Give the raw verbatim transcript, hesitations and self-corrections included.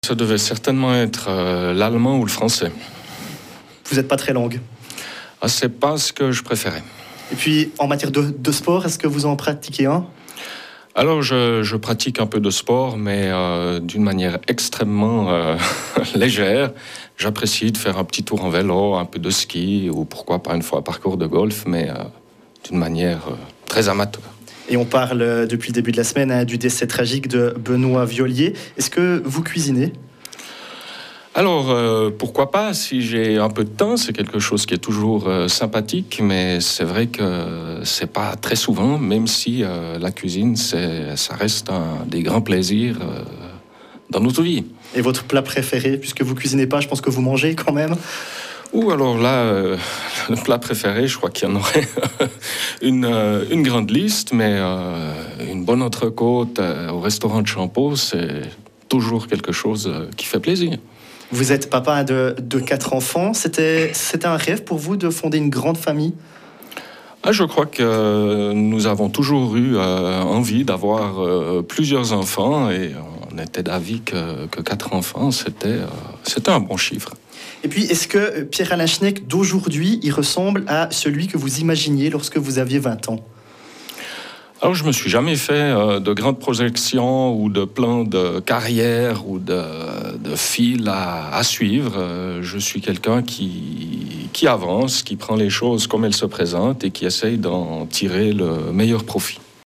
Ça devait certainement être euh, l'allemand ou le français. Vous n'êtes pas très langue. Ah, c'est pas ce que je préférais. Et puis, en matière de, de sport, est-ce que vous en pratiquez un ? Alors, je, je pratique un peu de sport, mais euh, d'une manière extrêmement euh, légère. J'apprécie de faire un petit tour en vélo, un peu de ski, ou pourquoi pas une fois un parcours de golf, mais euh, d'une manière euh, très amateur. Et on parle euh, depuis le début de la semaine hein, du décès tragique de Benoît Viollier. Est-ce que vous cuisinez ? Alors, euh, pourquoi pas, si j'ai un peu de temps, c'est quelque chose qui est toujours euh, sympathique, mais c'est vrai que c'est pas très souvent, même si euh, la cuisine, c'est, ça reste un des grands plaisirs euh, dans notre vie. Et votre plat préféré ? Puisque vous cuisinez pas, je pense que vous mangez quand même. Ou alors là, euh, le plat préféré, je crois qu'il y en aurait une, euh, une grande liste, mais euh, une bonne entrecôte euh, au restaurant de Champeau, c'est toujours quelque chose euh, qui fait plaisir. Vous êtes papa de, de quatre enfants. C'était, c'était un rêve pour vous de fonder une grande famille ? Ah, je crois que nous avons toujours eu euh, envie d'avoir euh, plusieurs enfants et on était d'avis que, que quatre enfants, c'était, euh, c'était un bon chiffre. Et puis, est-ce que Pierre-Alain Schneck d'aujourd'hui, il ressemble à celui que vous imaginiez lorsque vous aviez vingt ans ? Alors, je me suis jamais fait euh, de grandes projections ou de plans de carrière ou de, de fil à, à suivre. Euh, je suis quelqu'un qui, qui avance, qui prend les choses comme elles se présentent et qui essaye d'en tirer le meilleur profit.